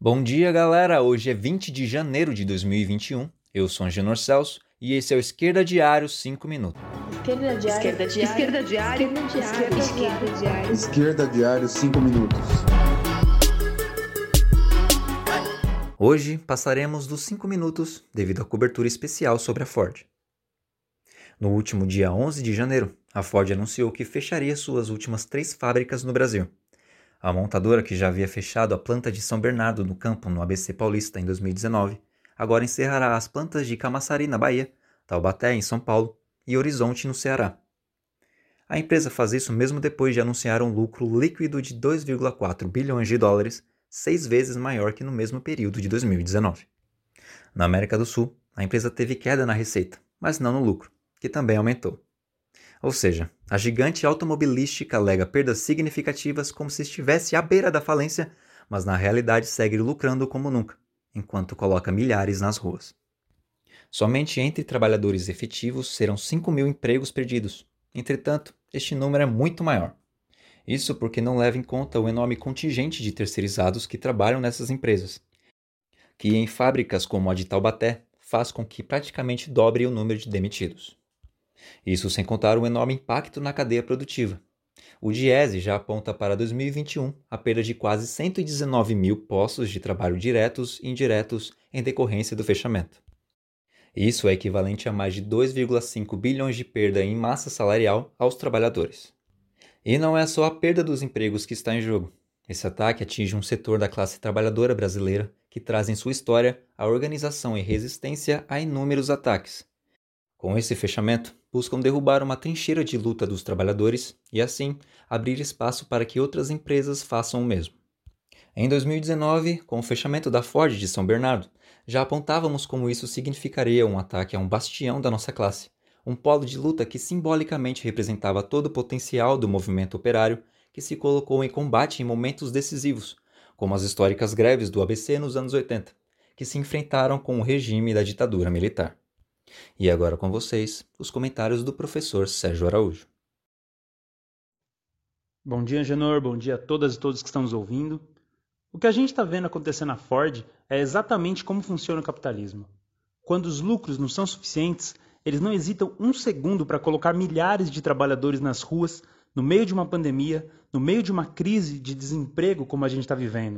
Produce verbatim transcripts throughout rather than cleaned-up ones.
Bom dia, galera! Hoje é vinte de janeiro de dois mil e vinte e um. Eu sou Angenor Celso e esse é o Esquerda Diário cinco minutos. Esquerda Diário. Esquerda Diário. Esquerda Diário. Esquerda Diário. Esquerda Diário. Esquerda Diário cinco minutos. Hoje passaremos dos cinco minutos devido à cobertura especial sobre a Ford. No último dia onze de janeiro, a Ford anunciou que fecharia suas últimas três fábricas no Brasil. A montadora, que já havia fechado a planta de São Bernardo no Campo, no A B C Paulista, em dois mil e dezenove, agora encerrará as plantas de Camaçari, na Bahia, Taubaté, em São Paulo, e Horizonte, no Ceará. A empresa faz isso mesmo depois de anunciar um lucro líquido de dois vírgula quatro bilhões de dólares, seis vezes maior que no mesmo período de dois mil e dezenove. Na América do Sul, a empresa teve queda na receita, mas não no lucro, que também aumentou. Ou seja, a gigante automobilística alega perdas significativas como se estivesse à beira da falência, mas na realidade segue lucrando como nunca, enquanto coloca milhares nas ruas. Somente entre trabalhadores efetivos serão cinco mil empregos perdidos. Entretanto, este número é muito maior. Isso porque não leva em conta o enorme contingente de terceirizados que trabalham nessas empresas, que em fábricas como a de Taubaté faz com que praticamente dobre o número de demitidos. Isso sem contar o enorme impacto na cadeia produtiva. O Diese já aponta para dois mil e vinte e um a perda de quase cento e dezenove mil postos de trabalho diretos e indiretos em decorrência do fechamento. Isso é equivalente a mais de dois vírgula cinco bilhões de perda em massa salarial aos trabalhadores. E não é só a perda dos empregos que está em jogo. Esse ataque atinge um setor da classe trabalhadora brasileira que traz em sua história a organização e resistência a inúmeros ataques. Com esse fechamento, buscam derrubar uma trincheira de luta dos trabalhadores e, assim, abrir espaço para que outras empresas façam o mesmo. Em dois mil e dezenove, com o fechamento da Ford de São Bernardo, já apontávamos como isso significaria um ataque a um bastião da nossa classe, um polo de luta que simbolicamente representava todo o potencial do movimento operário que se colocou em combate em momentos decisivos, como as históricas greves do A B C nos anos oitenta, que se enfrentaram com o regime da ditadura militar. E agora com vocês, os comentários do professor Sérgio Araújo. Bom dia, Angenor. Bom dia a todas e todos que estão nos ouvindo. O que a gente está vendo acontecer na Ford é exatamente como funciona o capitalismo. Quando os lucros não são suficientes, eles não hesitam um segundo para colocar milhares de trabalhadores nas ruas, no meio de uma pandemia, no meio de uma crise de desemprego como a gente está vivendo.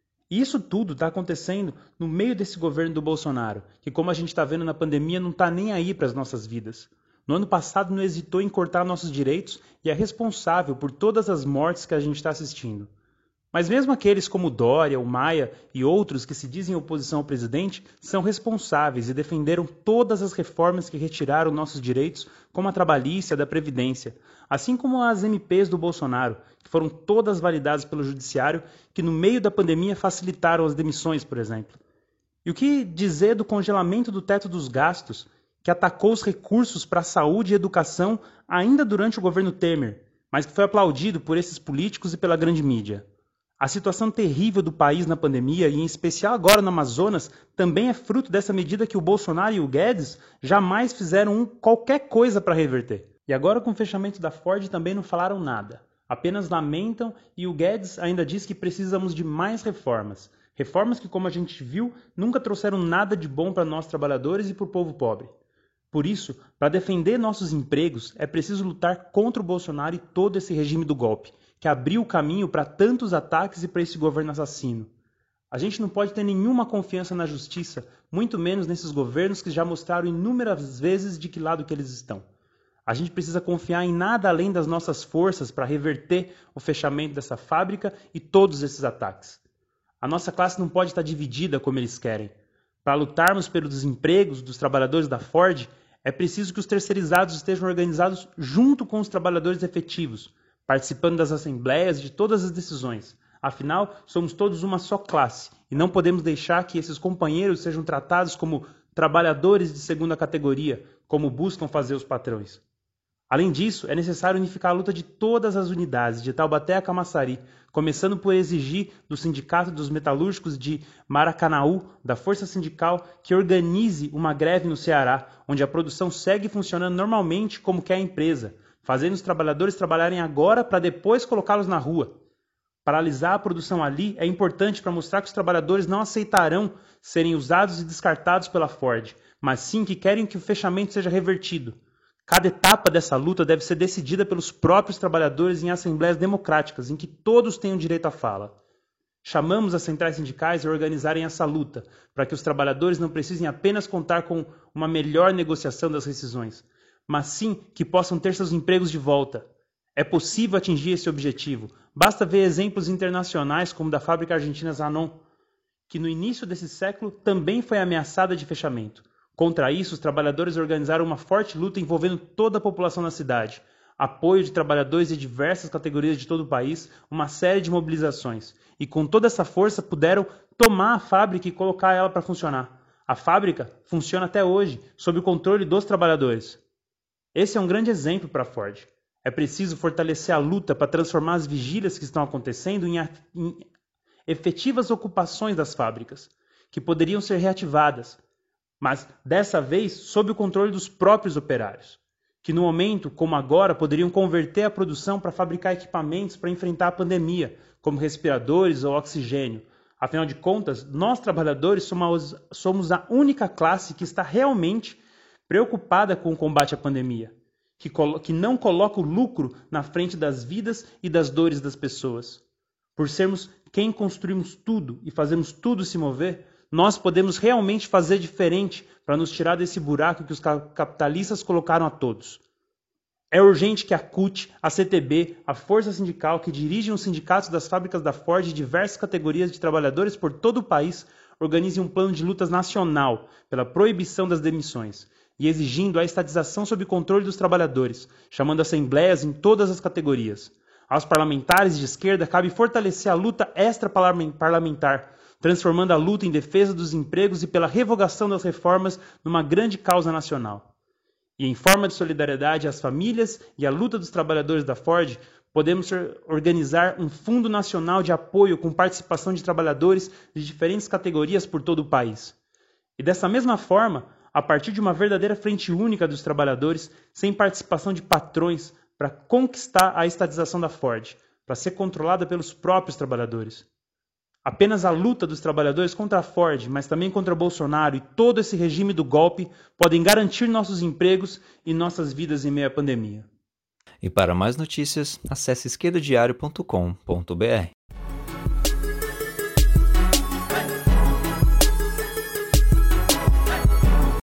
E isso tudo está acontecendo no meio desse governo do Bolsonaro, que, como a gente está vendo na pandemia, não está nem aí para as nossas vidas. No ano passado não hesitou em cortar nossos direitos e é responsável por todas as mortes que a gente está assistindo. Mas mesmo aqueles como Dória, o Maia e outros que se dizem oposição ao presidente são responsáveis e defenderam todas as reformas que retiraram nossos direitos, como a trabalhista e a da Previdência, assim como as M Ps do Bolsonaro, que foram todas validadas pelo Judiciário, que no meio da pandemia facilitaram as demissões, por exemplo. E o que dizer do congelamento do teto dos gastos, que atacou os recursos para a saúde e educação ainda durante o governo Temer, mas que foi aplaudido por esses políticos e pela grande mídia? A situação terrível do país na pandemia, e em especial agora no Amazonas, também é fruto dessa medida que o Bolsonaro e o Guedes jamais fizeram um, qualquer coisa para reverter. E agora com o fechamento da Ford também não falaram nada. Apenas lamentam e o Guedes ainda diz que precisamos de mais reformas. Reformas que, como a gente viu, nunca trouxeram nada de bom para nós trabalhadores e para o povo pobre. Por isso, para defender nossos empregos, é preciso lutar contra o Bolsonaro e todo esse regime do golpe, que abriu o caminho para tantos ataques e para esse governo assassino. A gente não pode ter nenhuma confiança na justiça, muito menos nesses governos que já mostraram inúmeras vezes de que lado que eles estão. A gente precisa confiar em nada além das nossas forças para reverter o fechamento dessa fábrica e todos esses ataques. A nossa classe não pode estar dividida como eles querem. Para lutarmos pelos empregos dos trabalhadores da Ford, é preciso que os terceirizados estejam organizados junto com os trabalhadores efetivos, participando das assembleias e de todas as decisões. Afinal, somos todos uma só classe e não podemos deixar que esses companheiros sejam tratados como trabalhadores de segunda categoria, como buscam fazer os patrões. Além disso, é necessário unificar a luta de todas as unidades, de Taubaté a Camaçari, começando por exigir do Sindicato dos Metalúrgicos de Maracanaú, da Força Sindical, que organize uma greve no Ceará, onde a produção segue funcionando normalmente como quer a empresa, fazendo os trabalhadores trabalharem agora para depois colocá-los na rua. Paralisar a produção ali é importante para mostrar que os trabalhadores não aceitarão serem usados e descartados pela Ford, mas sim que querem que o fechamento seja revertido. Cada etapa dessa luta deve ser decidida pelos próprios trabalhadores em assembleias democráticas, em que todos tenham direito à fala. Chamamos as centrais sindicais a organizarem essa luta, para que os trabalhadores não precisem apenas contar com uma melhor negociação das rescisões, mas sim que possam ter seus empregos de volta. É possível atingir esse objetivo. Basta ver exemplos internacionais como o da fábrica argentina Zanon, que no início desse século também foi ameaçada de fechamento. Contra isso, os trabalhadores organizaram uma forte luta envolvendo toda a população da cidade, apoio de trabalhadores de diversas categorias de todo o país, uma série de mobilizações. E com toda essa força puderam tomar a fábrica e colocar ela para funcionar. A fábrica funciona até hoje, sob o controle dos trabalhadores. Esse é um grande exemplo para a Ford. É preciso fortalecer a luta para transformar as vigílias que estão acontecendo em, a, em efetivas ocupações das fábricas, que poderiam ser reativadas, mas dessa vez sob o controle dos próprios operários, que no momento, como agora, poderiam converter a produção para fabricar equipamentos para enfrentar a pandemia, como respiradores ou oxigênio. Afinal de contas, nós trabalhadores somos, somos a única classe que está realmente preocupada com o combate à pandemia, que, que não coloca o lucro na frente das vidas e das dores das pessoas. Por sermos quem construímos tudo e fazemos tudo se mover, nós podemos realmente fazer diferente para nos tirar desse buraco que os capitalistas colocaram a todos. É urgente que a C U T, a C T B, a força sindical que dirigem os sindicatos das fábricas da Ford e diversas categorias de trabalhadores por todo o país organizem um plano de lutas nacional pela proibição das demissões e exigindo a estatização sob controle dos trabalhadores, chamando assembleias em todas as categorias. Aos parlamentares de esquerda cabe fortalecer a luta extra-parlamentar, transformando a luta em defesa dos empregos e pela revogação das reformas numa grande causa nacional. E em forma de solidariedade às famílias e à luta dos trabalhadores da Ford, podemos organizar um fundo nacional de apoio com participação de trabalhadores de diferentes categorias por todo o país. E dessa mesma forma, a partir de uma verdadeira frente única dos trabalhadores, sem participação de patrões, para conquistar a estatização da Ford, para ser controlada pelos próprios trabalhadores. Apenas a luta dos trabalhadores contra a Ford, mas também contra Bolsonaro e todo esse regime do golpe podem garantir nossos empregos e nossas vidas em meio à pandemia. E para mais notícias, acesse esquerdadiario ponto com ponto br.